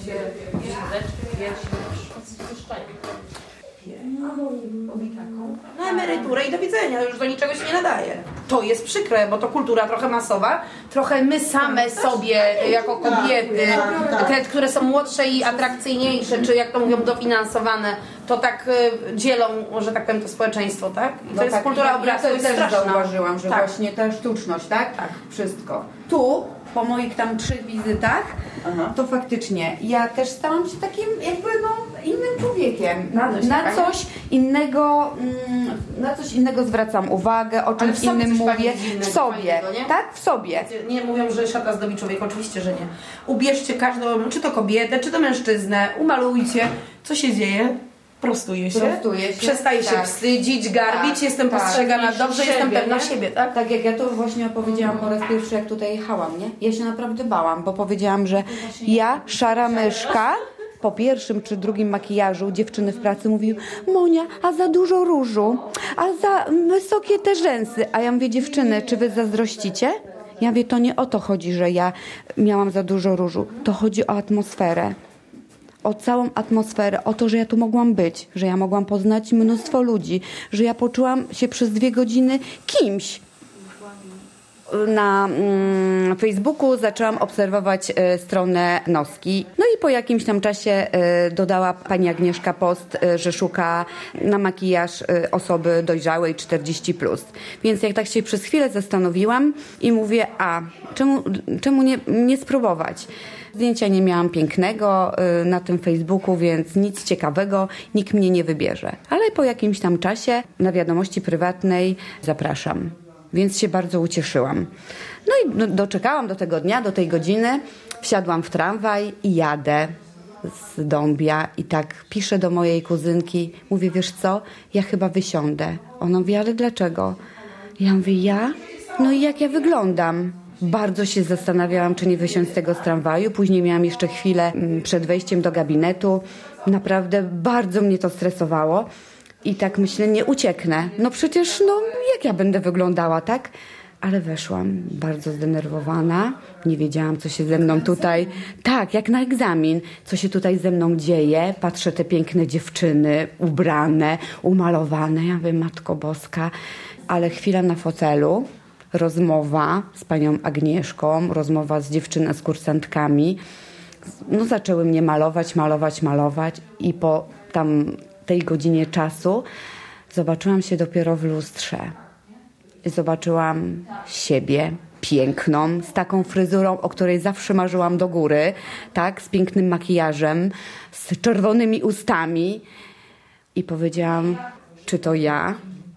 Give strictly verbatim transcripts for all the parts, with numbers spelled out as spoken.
się na emeryturę i do widzenia, już do niczego się nie nadaje. To jest przykre, bo to kultura trochę masowa, trochę my same sobie jako kobiety, te, które są młodsze i atrakcyjniejsze, czy jak to mówią, dofinansowane, to tak y, dzielą, że tak powiem, to społeczeństwo, tak? I to no jest tak, kultura obrazu, ja jest też straszna. zauważyłam, że tak. właśnie ta sztuczność, tak? Tak. Wszystko. Tu, po moich tam trzech wizytach, Aha. to faktycznie ja też stałam się takim jakby no innym człowiekiem. Na, na coś innego, mm, na coś innego zwracam uwagę, o czymś innym mówię. W sobie, fajnego, tak? W sobie. Nie mówią, że szata zdobi człowieka, oczywiście, że nie. Ubierzcie każdą, czy to kobietę, czy to mężczyznę, umalujcie. Co się dzieje? Prostuje się, Prostuje się. przestaje tak. się wstydzić, garbić, tak, jestem tak. postrzegana dobrze, siebie, jestem pewna nie? siebie, tak? Tak jak ja to właśnie opowiedziałam po raz pierwszy, jak tutaj jechałam, nie? Ja się naprawdę bałam, bo powiedziałam, że ja, szara myszka, po pierwszym czy drugim makijażu dziewczyny w pracy mówiły: Monia, a za dużo różu, a za wysokie te rzęsy. A ja mówię: dziewczyny, czy wy zazdrościcie? Ja mówię: to nie o to chodzi, że ja miałam za dużo różu. To chodzi o atmosferę. O całą atmosferę, o to, że ja tu mogłam być, że ja mogłam poznać mnóstwo ludzi, że ja poczułam się przez dwie godziny kimś. Na mm, Facebooku zaczęłam obserwować y, stronę Noski. No i po jakimś tam czasie y, dodała pani Agnieszka post, y, że szuka na makijaż y, osoby dojrzałej czterdzieści plus. Więc jak tak się przez chwilę zastanowiłam i mówię: a czemu, czemu nie, nie spróbować? Zdjęcia nie miałam pięknego y, na tym Facebooku, więc nic ciekawego, nikt mnie nie wybierze. Ale po jakimś tam czasie na wiadomości prywatnej zapraszam. Więc się bardzo ucieszyłam. No i doczekałam do tego dnia, do tej godziny. Wsiadłam w tramwaj i jadę z Dąbia i tak piszę do mojej kuzynki. Mówię: wiesz co, ja chyba wysiądę. Ona mówi: ale dlaczego? Ja mówię: ja? No i jak ja wyglądam? Bardzo się zastanawiałam, czy nie wysiąść z tego z tramwaju. Później miałam jeszcze chwilę przed wejściem do gabinetu. Naprawdę bardzo mnie to stresowało. I tak myślę: nie ucieknę. No przecież, no jak ja będę wyglądała, tak? Ale weszłam bardzo zdenerwowana. Nie wiedziałam, co się ze mną tutaj... Tak, jak na egzamin. Co się tutaj ze mną dzieje. Patrzę, te piękne dziewczyny, ubrane, umalowane. Ja mówię: Matko Boska. Ale chwila na fotelu. Rozmowa z panią Agnieszką. Rozmowa z dziewczyną, z kursantkami. No zaczęły mnie malować, malować, malować. I po tam... tej godzinie czasu zobaczyłam się dopiero w lustrze. Zobaczyłam siebie piękną, z taką fryzurą, o której zawsze marzyłam do góry, tak, z pięknym makijażem, z czerwonymi ustami i powiedziałam: czy to ja?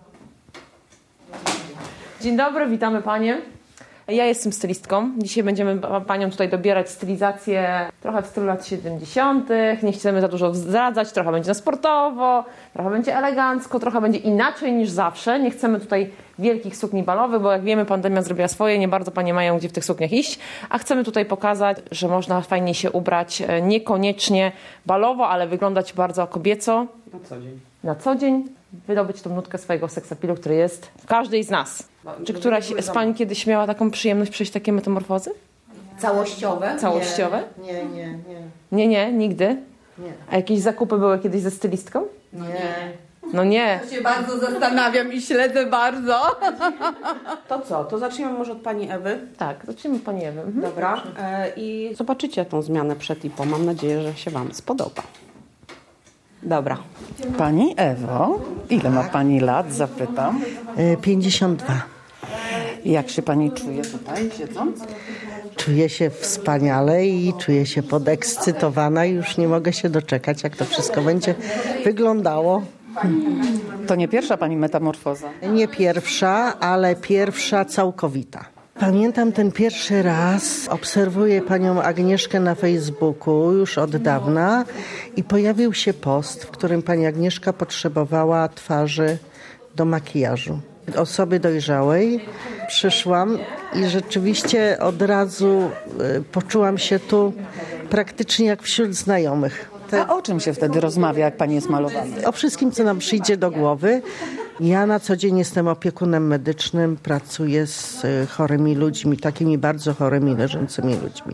Dzień dobry, witamy panie. Ja jestem stylistką. Dzisiaj będziemy panią tutaj dobierać stylizację trochę w stylu lat siedemdziesiątych. Nie chcemy za dużo zdradzać. Trochę będzie na sportowo, trochę będzie elegancko, trochę będzie inaczej niż zawsze. Nie chcemy tutaj wielkich sukni balowych, bo jak wiemy, pandemia zrobiła swoje. Nie bardzo panie mają gdzie w tych sukniach iść. A chcemy tutaj pokazać, że można fajnie się ubrać, niekoniecznie balowo, ale wyglądać bardzo kobieco. Na co dzień. Na co dzień. Wydobyć tą nutkę swojego seksapilu, który jest w każdej z nas. Czy któraś z pań kiedyś miała taką przyjemność przejść takie metamorfozy? Całościowe? Całościowe? Nie, nie, nie. Nie, nie, nigdy? Nie. A jakieś zakupy były kiedyś ze stylistką? No nie. No nie. Ja się bardzo zastanawiam i śledzę bardzo. To co? To zaczniemy może od pani Ewy. Tak, zacznijmy od pani Ewy. Mhm. Dobra. E, I zobaczycie tą zmianę przed i po. Mam nadzieję, że się wam spodoba. Dobra. Pani Ewo, ile ma pani lat, zapytam? pięćdziesiąt dwa. Jak się pani czuje tutaj, siedząc? Czuję się wspaniale i czuję się podekscytowana i już nie mogę się doczekać, jak to wszystko będzie wyglądało. To nie pierwsza pani metamorfoza? Nie pierwsza, ale pierwsza całkowita. Pamiętam ten pierwszy raz, obserwuję panią Agnieszkę na Facebooku już od dawna i pojawił się post, w którym pani Agnieszka potrzebowała twarzy do makijażu. Osoby dojrzałej przyszłam i rzeczywiście od razu poczułam się tu praktycznie jak wśród znajomych. A o czym się wtedy rozmawia, jak pani jest malowana? O wszystkim, co nam przyjdzie do głowy. Ja na co dzień jestem opiekunem medycznym, pracuję z chorymi ludźmi, takimi bardzo chorymi, leżącymi ludźmi.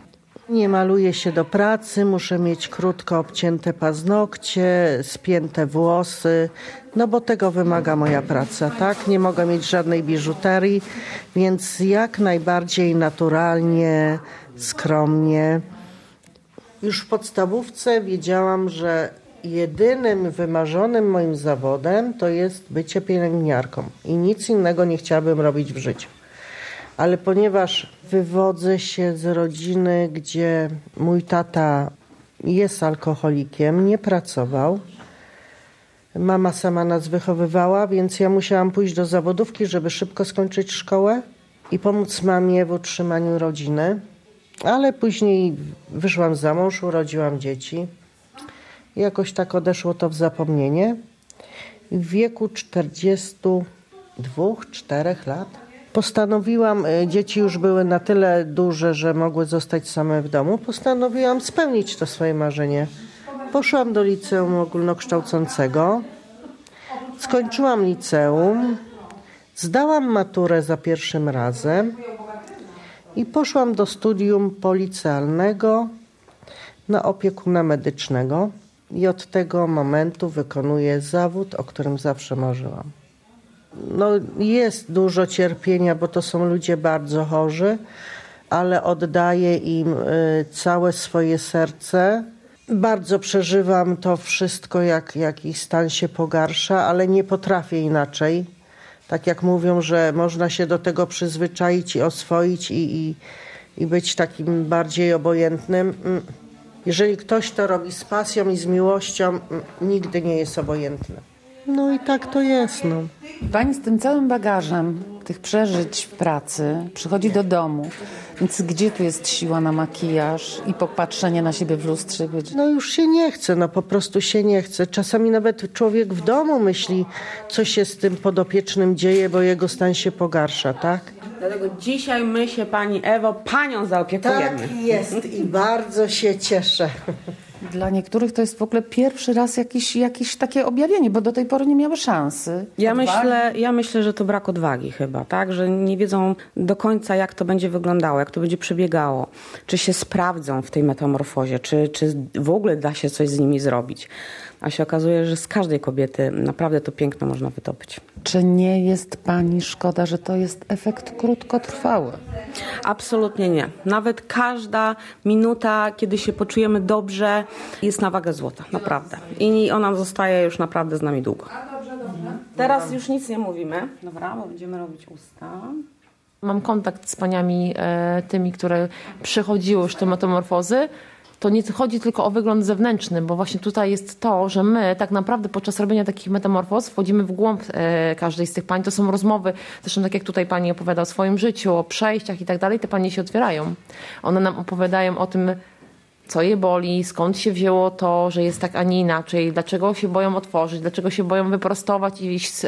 Nie maluję się do pracy, muszę mieć krótko obcięte paznokcie, spięte włosy, no bo tego wymaga moja praca, tak? Nie mogę mieć żadnej biżuterii, więc jak najbardziej naturalnie, skromnie. Już w podstawówce wiedziałam, że jedynym wymarzonym moim zawodem to jest bycie pielęgniarką i nic innego nie chciałabym robić w życiu. Ale ponieważ wywodzę się z rodziny, gdzie mój tata jest alkoholikiem, nie pracował, mama sama nas wychowywała, więc ja musiałam pójść do zawodówki, żeby szybko skończyć szkołę i pomóc mamie w utrzymaniu rodziny. Ale później wyszłam za mąż, urodziłam dzieci. Jakoś tak odeszło to w zapomnienie. W wieku czterdziestu dwóch, czterech lat postanowiłam, dzieci już były na tyle duże, że mogły zostać same w domu, postanowiłam spełnić to swoje marzenie. Poszłam do liceum ogólnokształcącego, skończyłam liceum, zdałam maturę za pierwszym razem i poszłam do studium policealnego na opiekuna medycznego i od tego momentu wykonuję zawód, o którym zawsze marzyłam. No, jest dużo cierpienia, bo to są ludzie bardzo chorzy, ale oddaję im y, całe swoje serce. Bardzo przeżywam to wszystko, jak, jak ich stan się pogarsza, ale nie potrafię inaczej. Tak jak mówią, że można się do tego przyzwyczaić i oswoić i, i, i być takim bardziej obojętnym. Jeżeli ktoś to robi z pasją i z miłością, nigdy nie jest obojętny. No i tak to jest, no. Pani z tym całym bagażem tych przeżyć w pracy przychodzi do domu, więc gdzie tu jest siła na makijaż i popatrzenie na siebie w lustrze? No już się nie chce, no po prostu się nie chce. Czasami nawet człowiek w domu myśli, co się z tym podopiecznym dzieje, bo jego stan się pogarsza, tak? Dlatego dzisiaj my się, Pani Ewo, Panią zaopiekujemy. Tak jest i bardzo się cieszę. Dla niektórych to jest w ogóle pierwszy raz jakieś, jakieś takie objawienie, bo do tej pory nie miały szansy. Ja Odwagi. myślę, ja myślę, że to brak odwagi chyba, tak? Że nie wiedzą do końca, jak to będzie wyglądało, jak to będzie przebiegało. Czy się sprawdzą w tej metamorfozie, czy, czy w ogóle da się coś z nimi zrobić. A się okazuje, że z każdej kobiety naprawdę to piękno można wydobyć. Czy nie jest Pani szkoda, że to jest efekt krótkotrwały? Absolutnie nie. Nawet każda minuta, kiedy się poczujemy dobrze, jest na wagę złota. Naprawdę. I ona zostaje już naprawdę z nami długo. Teraz już nic nie mówimy. Dobra, bo będziemy robić usta. Mam kontakt z paniami e, tymi, które przechodziły już te metamorfozy. To nie chodzi tylko o wygląd zewnętrzny, bo właśnie tutaj jest to, że my tak naprawdę podczas robienia takich metamorfoz wchodzimy w głąb e, każdej z tych pań. To są rozmowy, zresztą tak jak tutaj pani opowiada o swoim życiu, o przejściach i tak dalej, te panie się otwierają. One nam opowiadają o tym, co je boli, skąd się wzięło to, że jest tak, a nie inaczej, dlaczego się boją otworzyć, dlaczego się boją wyprostować i iść,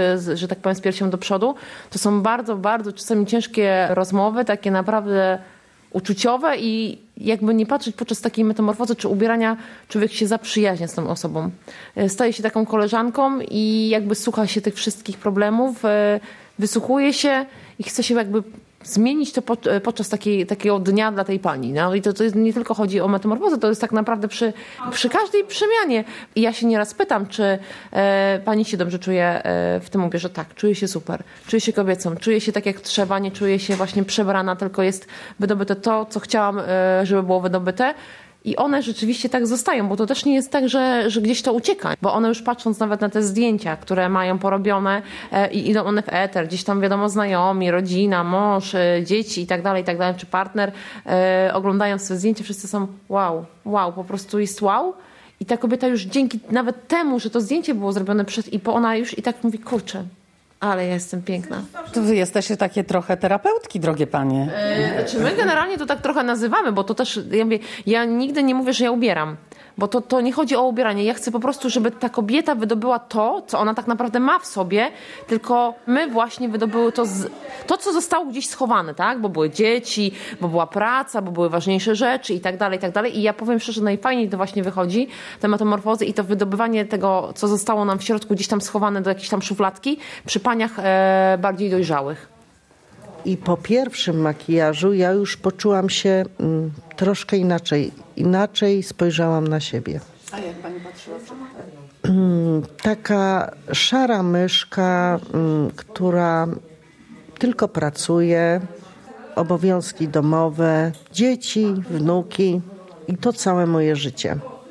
że tak powiem, z piersią do przodu. To są bardzo, bardzo czasami ciężkie rozmowy, takie naprawdę uczuciowe i jakby nie patrzeć podczas takiej metamorfozy czy ubierania, człowiek się zaprzyjaźnia z tą osobą. Staje się taką koleżanką i jakby słucha się tych wszystkich problemów, wysłuchuje się i chce się jakby zmienić to podczas takiej, takiego dnia dla tej pani. No i to, to jest, nie tylko chodzi o metamorfozę, to jest tak naprawdę przy, przy każdej przemianie. I ja się nieraz pytam, czy e, pani się dobrze czuje e, w tym ubierze. Tak, czuję się super. Czuję się kobiecą. Czuję się tak jak trzeba. Nie czuję się właśnie przebrana, tylko jest wydobyte to, co chciałam, e, żeby było wydobyte. I one rzeczywiście tak zostają, bo to też nie jest tak, że, że gdzieś to ucieka. Bo one już patrząc nawet na te zdjęcia, które mają porobione e, i idą one w eter, gdzieś tam wiadomo znajomi, rodzina, mąż, e, dzieci i tak dalej, i tak dalej, czy partner, e, oglądając te zdjęcia, wszyscy są wow, wow, po prostu jest wow. I ta kobieta już dzięki nawet temu, że to zdjęcie było zrobione przed i po, ona już i tak mówi, kurczę, ale ja jestem piękna. To wy jesteście takie trochę terapeutki, drogie panie. Yy, czy my generalnie to tak trochę nazywamy, bo to też, ja, mówię, ja nigdy nie mówię, że ja ubieram. Bo to, to nie chodzi o ubieranie. Ja chcę po prostu, żeby ta kobieta wydobyła to, co ona tak naprawdę ma w sobie, tylko my właśnie wydobyły to, z, to co zostało gdzieś schowane, tak? Bo były dzieci, bo była praca, bo były ważniejsze rzeczy i tak dalej, i tak dalej. I ja powiem szczerze, najfajniej to właśnie wychodzi, te metamorfozy i to wydobywanie tego, co zostało nam w środku gdzieś tam schowane do jakiejś tam szufladki, przy paniach e, bardziej dojrzałych. I po pierwszym makijażu ja już poczułam się mm, troszkę inaczej. Inaczej spojrzałam na siebie. A jak pani patrzyła przed Taka szara myszka, mm, która tylko pracuje, obowiązki domowe, dzieci, wnuki i to całe moje życie.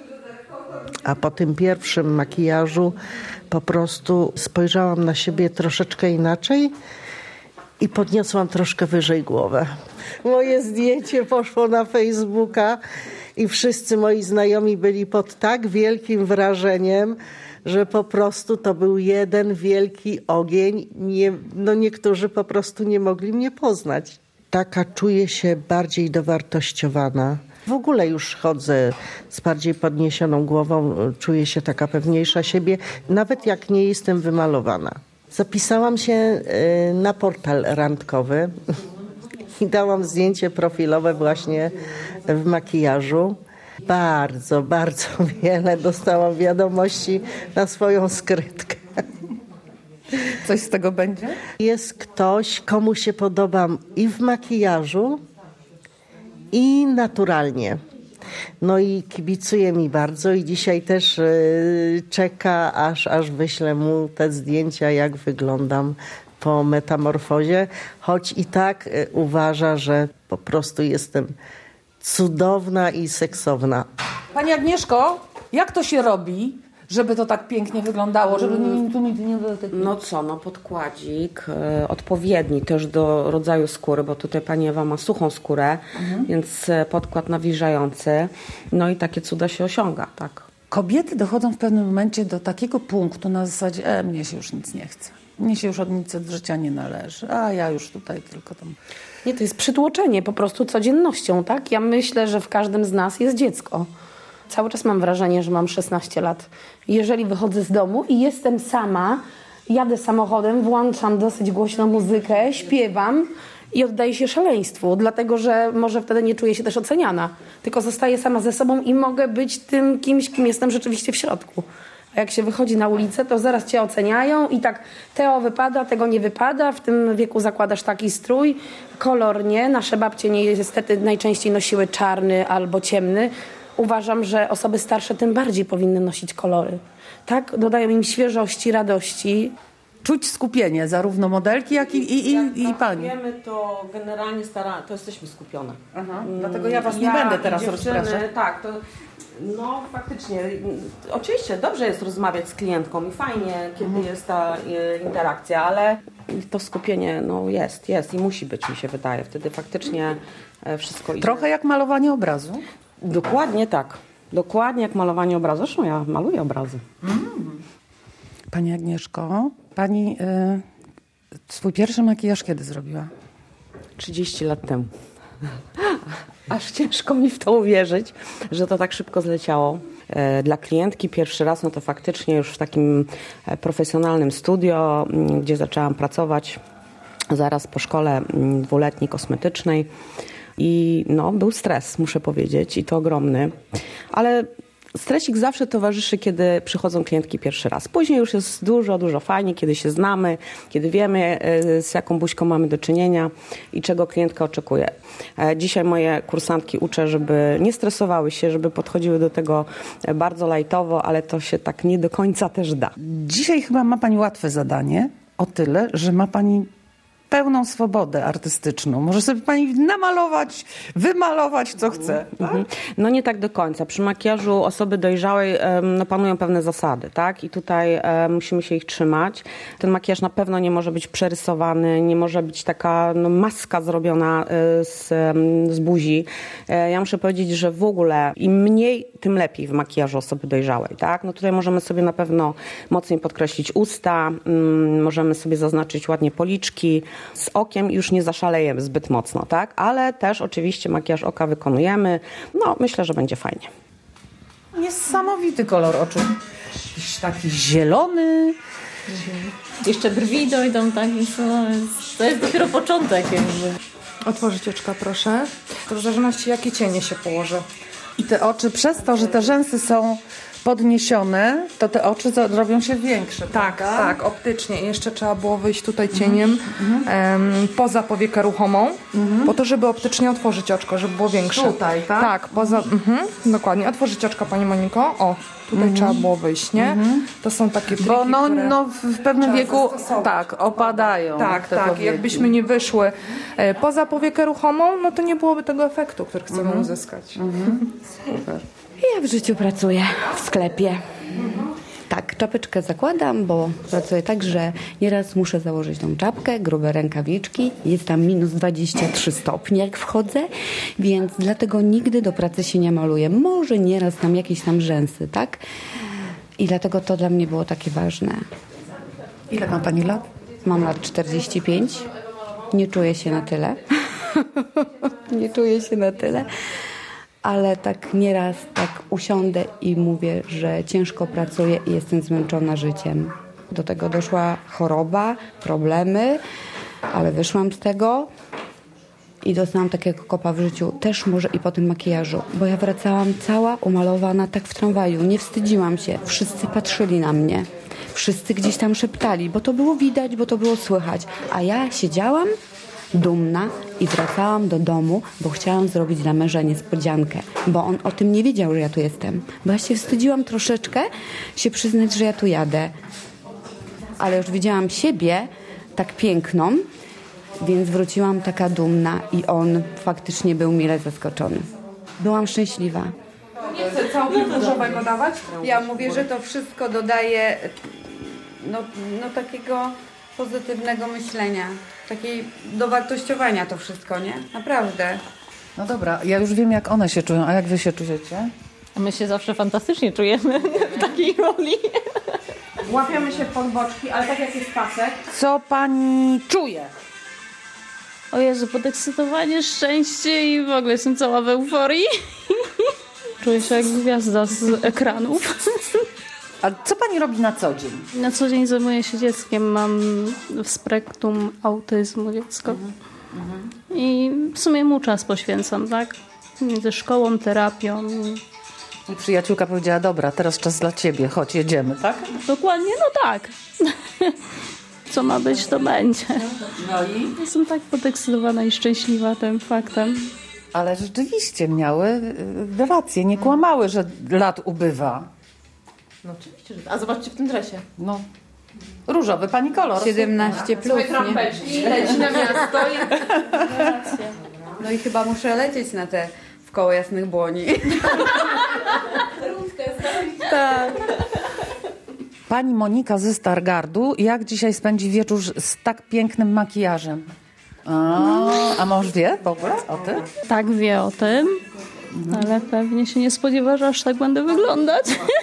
A po tym pierwszym makijażu po prostu spojrzałam na siebie troszeczkę inaczej i podniosłam troszkę wyżej głowę. Moje zdjęcie poszło na Facebooka i wszyscy moi znajomi byli pod tak wielkim wrażeniem, że po prostu to był jeden wielki ogień. Nie, no niektórzy po prostu nie mogli mnie poznać. Taka czuję się bardziej dowartościowana. W ogóle już chodzę z bardziej podniesioną głową, czuję się taka pewniejsza siebie, nawet jak nie jestem wymalowana. Zapisałam się na portal randkowy i dałam zdjęcie profilowe właśnie w makijażu. Bardzo, bardzo wiele dostałam wiadomości na swoją skrytkę. Coś z tego będzie? Jest ktoś, komu się podobam i w makijażu, i naturalnie. No i kibicuje mi bardzo i dzisiaj też yy, czeka, aż, aż wyślę mu te zdjęcia, jak wyglądam po metamorfozie, choć i tak yy, uważa, że po prostu jestem cudowna i seksowna. Pani Agnieszko, jak to się robi, żeby to tak pięknie wyglądało, żeby nie, tu nigdy nie było takiego... No co, no podkładzik e, odpowiedni też do rodzaju skóry, bo tutaj pani Ewa ma suchą skórę, mhm. więc podkład nawilżający, no i takie cuda się osiąga, tak. Kobiety dochodzą w pewnym momencie do takiego punktu na zasadzie, e, mnie się już nic nie chce. Mnie się już od nic od życia nie należy, a ja już tutaj tylko tam... Nie, to jest przytłoczenie po prostu codziennością, tak? Ja myślę, że w każdym z nas jest dziecko. Cały czas mam wrażenie, że mam szesnaście lat. Jeżeli wychodzę z domu i jestem sama, jadę samochodem, włączam dosyć głośną muzykę, śpiewam i oddaję się szaleństwu, dlatego że może wtedy nie czuję się też oceniana, tylko zostaję sama ze sobą i mogę być tym kimś, kim jestem rzeczywiście w środku. A jak się wychodzi na ulicę, to zaraz cię oceniają i tak Teo wypada, tego nie wypada, w tym wieku zakładasz taki strój, kolor nie, nasze babcie niestety najczęściej nosiły czarny albo ciemny. Uważam, że osoby starsze tym bardziej powinny nosić kolory. Tak? Dodają im świeżości, radości. Czuć skupienie zarówno modelki, jak i, i, i, i pani. Wiemy, to generalnie stara, to jesteśmy skupione. Aha, dlatego ja was ja nie będę teraz dziewczyny, rozpraszać. Tak, to no faktycznie. Oczywiście dobrze jest rozmawiać z klientką i fajnie, kiedy mhm. jest ta e, interakcja, ale to skupienie no jest, jest i musi być, mi się wydaje. Wtedy faktycznie e, wszystko idzie. Trochę jak malowanie obrazu. Dokładnie tak. Dokładnie jak malowanie obrazu. Zresztą ja maluję obrazy. Mm. Pani Agnieszko, pani y, swój pierwszy makijaż kiedy zrobiła? trzydzieści lat temu. Aż ciężko mi w to uwierzyć, że to tak szybko zleciało. Dla klientki pierwszy raz, no to faktycznie już w takim profesjonalnym studio, gdzie zaczęłam pracować zaraz po szkole dwuletniej kosmetycznej. I no, był stres, muszę powiedzieć, i to ogromny. Ale stresik zawsze towarzyszy, kiedy przychodzą klientki pierwszy raz. Później już jest dużo, dużo fajnie, kiedy się znamy, kiedy wiemy, z jaką buźką mamy do czynienia i czego klientka oczekuje. Dzisiaj moje kursantki uczę, żeby nie stresowały się, żeby podchodziły do tego bardzo lajtowo, ale to się tak nie do końca też da. Dzisiaj chyba ma pani łatwe zadanie, o tyle, że ma pani pełną swobodę artystyczną. Może sobie pani namalować, wymalować, co chce. Tak? Mhm. No nie tak do końca. Przy makijażu osoby dojrzałej no, panują pewne zasady, tak? I tutaj e, musimy się ich trzymać. Ten makijaż na pewno nie może być przerysowany, nie może być taka no, maska zrobiona e, z, z buzi. E, ja muszę powiedzieć, że w ogóle im mniej, tym lepiej w makijażu osoby dojrzałej, tak? No tutaj możemy sobie na pewno mocniej podkreślić usta, mm, możemy sobie zaznaczyć ładnie policzki. Z okiem już nie zaszalejemy zbyt mocno, tak? Ale też oczywiście makijaż oka wykonujemy. No, myślę, że będzie fajnie. Niesamowity kolor oczu. Jakiś taki zielony. Jeszcze brwi dojdą, tak? Więc to jest, to jest dopiero początek jakby. Otworzyć oczka, proszę. To w zależności jakie cienie się położy. I te oczy, przez to, że te rzęsy są podniesione, to te oczy za- robią się większe. Tak, prawda? tak, optycznie. I jeszcze trzeba było wyjść tutaj cieniem em, poza powiekę ruchomą, po to, żeby optycznie otworzyć oczko, żeby było większe. Tutaj, tak? Tak, poza, mhm, dokładnie. Otworzyć oczko, Pani Moniko. O, tutaj trzeba było wyjść, nie? To są takie triki, Bo no, które... no w pewnym trzeba wieku zastosować. tak, opadają. Tak, te tak. powieki. Jakbyśmy nie wyszły e, poza powiekę ruchomą, no to nie byłoby tego efektu, który chcemy uzyskać. Ja w życiu pracuję w sklepie. Tak, czapeczkę zakładam, bo pracuję tak, że nieraz muszę założyć tą czapkę, grube rękawiczki. Jest tam minus dwadzieścia trzy stopnie, jak wchodzę, więc dlatego nigdy do pracy się nie maluję. Może nieraz tam jakieś tam rzęsy, tak? I dlatego to dla mnie było takie ważne. Ile ma pani lat? Mam lat czterdzieści pięć. Nie czuję się na tyle. Nie czuję się na tyle. Ale tak nieraz tak usiądę i mówię, że ciężko pracuję i jestem zmęczona życiem. Do tego doszła choroba, problemy, ale wyszłam z tego i dostałam takiego kopa w życiu. Też może i po tym makijażu, bo ja wracałam cała umalowana tak w tramwaju. Nie wstydziłam się. Wszyscy patrzyli na mnie. Wszyscy gdzieś tam szeptali, bo to było widać, bo to było słychać. A ja siedziałam dumna i wracałam do domu, bo chciałam zrobić dla męża niespodziankę, bo on o tym nie wiedział, że ja tu jestem. Bo ja się wstydziłam troszeczkę się przyznać, że ja tu jadę. Ale już widziałam siebie tak piękną, więc wróciłam taka dumna i on faktycznie był mile zaskoczony. Byłam szczęśliwa. Nie chcę całkiem różowego dawać. Ja mówię, że to wszystko dodaje no, no takiego pozytywnego myślenia, takiej dowartościowania to wszystko, nie? Naprawdę. No dobra, ja już wiem, jak one się czują, a jak wy się czujecie? My się zawsze fantastycznie czujemy w takiej roli. Łapiemy się pod boczki, ale tak jak jest pasek. Co pani czuje? O Jezu, podekscytowanie, szczęście i w ogóle jestem cała w euforii. Czuję się jak gwiazda z ekranów. A co pani robi na co dzień? Na co dzień zajmuję się dzieckiem. Mam w spektrum autyzmu dziecko. I w sumie mu czas poświęcam, tak? Między szkołą, terapią. I przyjaciółka powiedziała, dobra, teraz czas dla ciebie, chodź, jedziemy, tak? Dokładnie, no tak. Co ma być, to będzie. No i? Jestem tak podekscytowana i szczęśliwa tym faktem. Ale rzeczywiście miały y, rację, nie kłamały, że lat ubywa. No oczywiście, że tak. A zobaczcie w tym dresie. No, różowy pani kolor. siedemnaście plus, nie? Trampeczki, leci na miasto i... No i chyba muszę lecieć na te w koło jasnych błoni. Tak. Pani Monika ze Stargardu, jak dzisiaj spędzi wieczór z tak pięknym makijażem? A, a mąż wie w ogóle o tym? Tak, wie o tym, ale pewnie się nie spodziewa, że aż tak będę wyglądać.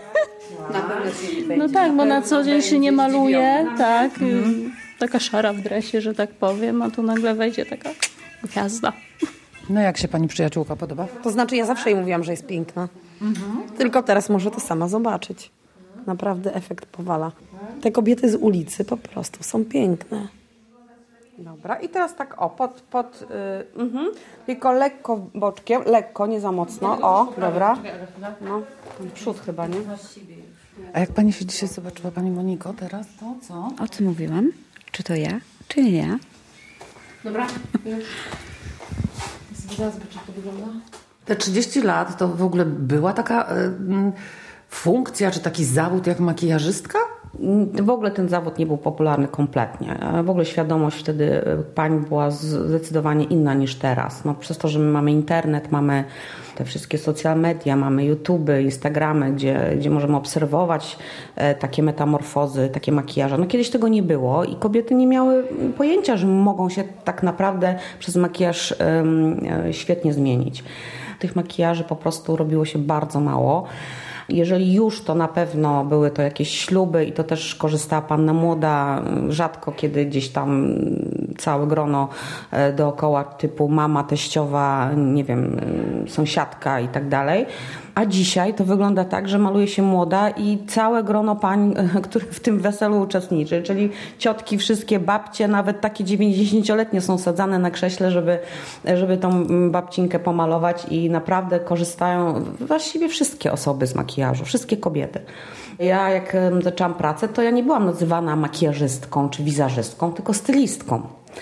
No tak, bo na co dzień się nie maluje, tak. Taka szara w dresie, że tak powiem, a tu nagle wejdzie taka gwiazda. No jak się pani przyjaciółka podoba? To znaczy, ja zawsze jej mówiłam, że jest piękna. Tylko teraz może to sama zobaczyć. Naprawdę efekt powala. Te kobiety z ulicy po prostu są piękne. Dobra, i teraz tak o, pod, pod y, mhm. tylko lekko boczkiem, lekko, nie za mocno, o, dobra. No, ten przód chyba, nie? A jak pani się dzisiaj zobaczyła, pani Moniko, teraz to co? O co mówiłam? Czy to ja, czy nie ja? Dobra. Zaraz zobaczę, jak to wygląda. Te trzydzieści lat to w ogóle była taka y, funkcja, czy taki zawód jak makijażystka? W ogóle ten zawód nie był popularny kompletnie. W ogóle świadomość wtedy pań była zdecydowanie inna niż teraz. No, przez to, że my mamy internet, mamy te wszystkie social media, mamy YouTube, Instagramy, gdzie, gdzie możemy obserwować e, takie metamorfozy, takie makijaże. No kiedyś tego nie było i kobiety nie miały pojęcia, że mogą się tak naprawdę przez makijaż e, e, świetnie zmienić. Tych makijaży po prostu robiło się bardzo mało. Jeżeli już, to na pewno były to jakieś śluby i to też korzystała panna młoda, rzadko kiedy gdzieś tam całe grono dookoła typu mama, teściowa, nie wiem, sąsiadka i tak dalej. A dzisiaj to wygląda tak, że maluje się młoda i całe grono pań, które w tym weselu uczestniczy, czyli ciotki, wszystkie babcie, nawet takie dziewięćdziesięcioletnie są sadzane na krześle, żeby, żeby tą babcinkę pomalować i naprawdę korzystają właściwie wszystkie osoby z makijażu. makijażu, wszystkie kobiety. Ja jak zaczęłam pracę, to ja nie byłam nazywana makijażystką czy wizerzystką, tylko stylistką.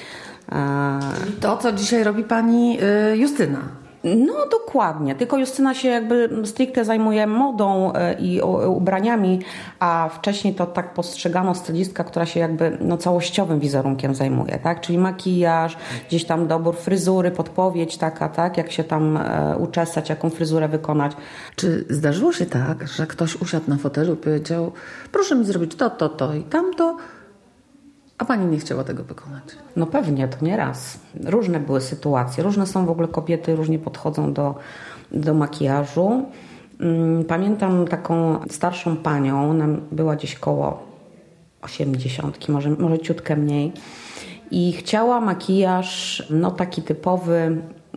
To, co dzisiaj robi pani Justyna. No dokładnie, tylko Justyna się jakby stricte zajmuje modą i ubraniami, a wcześniej to tak postrzegano stylistka, która się jakby no, całościowym wizerunkiem zajmuje, tak? Czyli makijaż, gdzieś tam dobór fryzury, podpowiedź taka, tak? Jak się tam e, uczesać, jaką fryzurę wykonać. Czy zdarzyło się tak, że ktoś usiadł na fotelu i powiedział, proszę mi zrobić to, to, to i tamto, a pani nie chciała tego wykonać? No pewnie, to nie raz. Różne były sytuacje, różne są w ogóle kobiety, różnie podchodzą do, do makijażu. Pamiętam taką starszą panią, ona była gdzieś koło osiemdziesiątki, może, może ciutkę mniej, i chciała makijaż no taki typowy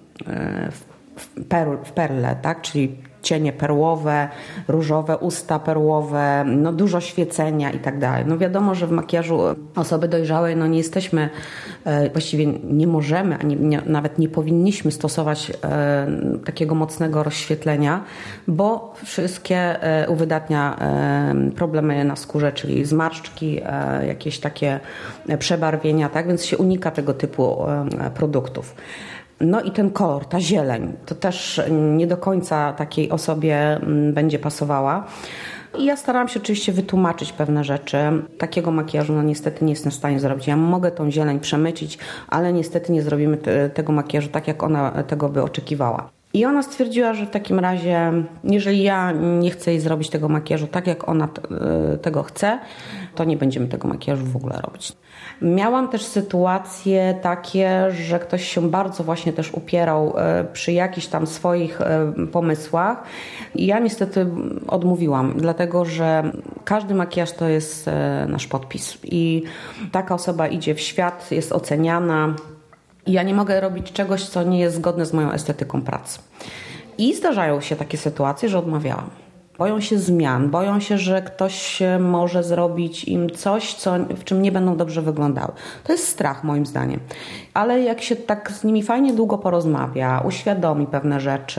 w, perl, w perle, tak? Czyli cienie perłowe, różowe usta perłowe, no dużo świecenia i tak dalej. No wiadomo, że w makijażu osoby dojrzałej no nie jesteśmy, e, właściwie nie możemy, ani nie, nawet nie powinniśmy stosować e, takiego mocnego rozświetlenia, bo wszystkie e, uwydatnia e, problemy na skórze, czyli zmarszczki, e, jakieś takie przebarwienia, tak? Więc się unika tego typu e, produktów. No i ten kolor, ta zieleń, to też nie do końca takiej osobie będzie pasowała. I ja starałam się oczywiście wytłumaczyć pewne rzeczy. Takiego makijażu no niestety nie jestem w stanie zrobić. Ja mogę tą zieleń przemycić, ale niestety nie zrobimy te, tego makijażu tak, jak ona tego by oczekiwała. I ona stwierdziła, że w takim razie, jeżeli ja nie chcę jej zrobić tego makijażu tak, jak ona t- tego chce, to nie będziemy tego makijażu w ogóle robić. Miałam też sytuacje takie, że ktoś się bardzo właśnie też upierał przy jakichś tam swoich pomysłach i ja niestety odmówiłam, dlatego że każdy makijaż to jest nasz podpis i taka osoba idzie w świat, jest oceniana. I ja nie mogę robić czegoś, co nie jest zgodne z moją estetyką pracy. I zdarzają się takie sytuacje, że odmawiałam. Boją się zmian, boją się, że ktoś może zrobić im coś, co, w czym nie będą dobrze wyglądały. To jest strach moim zdaniem. Ale jak się tak z nimi fajnie długo porozmawia, uświadomi pewne rzeczy,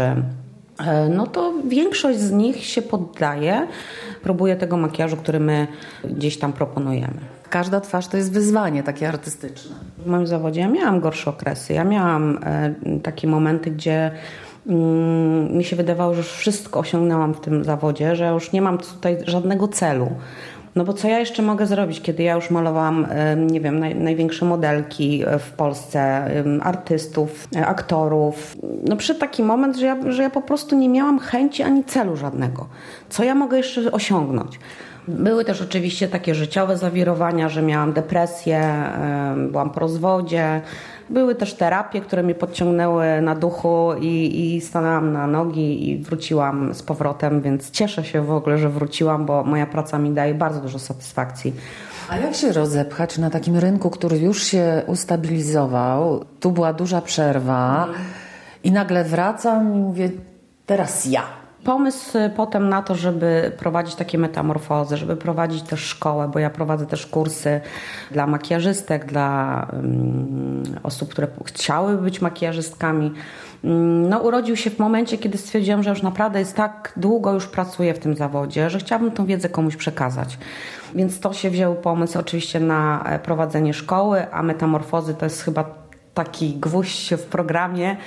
no to większość z nich się poddaje, próbuje tego makijażu, który my gdzieś tam proponujemy. Każda twarz to jest wyzwanie takie artystyczne. W moim zawodzie ja miałam gorsze okresy. Ja miałam e, takie momenty, gdzie mm, mi się wydawało, że już wszystko osiągnęłam w tym zawodzie, że już nie mam tutaj żadnego celu. No bo co ja jeszcze mogę zrobić, kiedy ja już malowałam, nie wiem, naj, największe modelki w Polsce, artystów, aktorów. No przyszedł taki moment, że ja, że ja po prostu nie miałam chęci ani celu żadnego. Co ja mogę jeszcze osiągnąć? Były też oczywiście takie życiowe zawirowania, że miałam depresję, byłam po rozwodzie. Były też terapie, które mnie podciągnęły na duchu i, i stanęłam na nogi i wróciłam z powrotem, więc cieszę się w ogóle, że wróciłam, bo moja praca mi daje bardzo dużo satysfakcji. A jak się rozepchać na takim rynku, który już się ustabilizował, tu była duża przerwa i nagle wracam i mówię, teraz ja. Pomysł potem na to, żeby prowadzić takie metamorfozy, żeby prowadzić też szkołę, bo ja prowadzę też kursy dla makijażystek, dla um, osób, które chciały być makijażystkami. No, urodził się w momencie, kiedy stwierdziłam, że już naprawdę jest tak długo już pracuję w tym zawodzie, że chciałabym tą wiedzę komuś przekazać. Więc to się wziął pomysł oczywiście na prowadzenie szkoły, a metamorfozy to jest chyba taki gwóźdź w programie,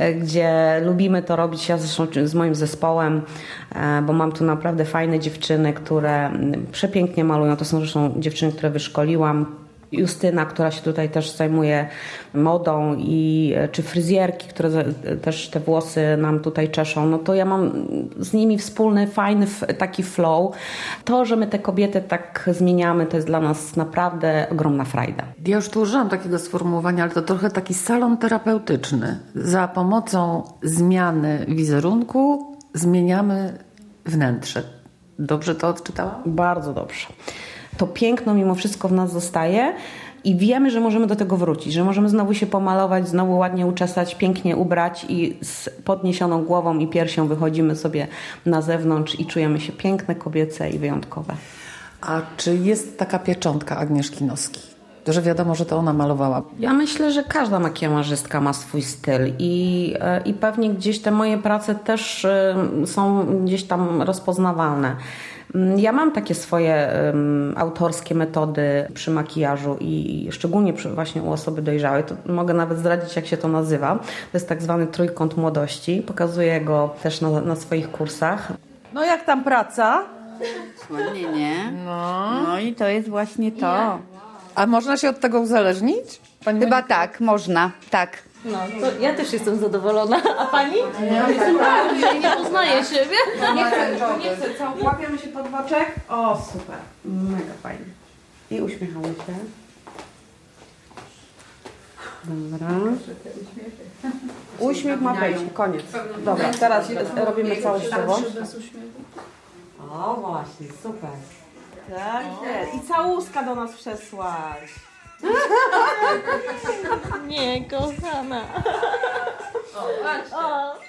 gdzie lubimy to robić, ja zresztą z moim zespołem, bo mam tu naprawdę fajne dziewczyny, które przepięknie malują. To są zresztą dziewczyny, które wyszkoliłam. Justyna, która się tutaj też zajmuje modą, i czy fryzjerki, które też te włosy nam tutaj czeszą, no to ja mam z nimi wspólny, fajny taki flow. To, że my te kobiety tak zmieniamy, to jest dla nas naprawdę ogromna frajda. Ja już tu użyłam takiego sformułowania, ale to trochę taki salon terapeutyczny. Za pomocą zmiany wizerunku zmieniamy wnętrze. Dobrze to odczytałam? Bardzo dobrze. To piękno mimo wszystko w nas zostaje i wiemy, że możemy do tego wrócić, że możemy znowu się pomalować, znowu ładnie uczesać, pięknie ubrać i z podniesioną głową i piersią wychodzimy sobie na zewnątrz i czujemy się piękne, kobiece i wyjątkowe. A czy jest taka pieczątka Agnieszki Noski? że wiadomo, że to ona malowała? Ja myślę, że każda makijażystka ma swój styl i, i pewnie gdzieś te moje prace też są gdzieś tam rozpoznawalne. Ja mam takie swoje um, autorskie metody przy makijażu i, i szczególnie przy, właśnie u osoby dojrzałej. To mogę nawet zdradzić, jak się to nazywa. To jest tak zwany trójkąt młodości. Pokazuję go też na, na swoich kursach. No jak tam praca? Ładnie, nie? No. No i to jest właśnie to. A można się od tego uzależnić? Pani Chyba tak, można, tak. No, to ja też jestem zadowolona. A pani? Ja jestem bardziej, nie poznaję siebie. Nie chcę, nie chcę, co? Łapiemy się pod boczek. O, super. Mega fajnie. I uśmiechamy się. Dobra. Uśmiech ma wejść, koniec. Dobra, teraz robimy całościowo. O, właśnie, super. Tak jest. I całuska do nas przesłać. Nie, kochana. O, patrz. O.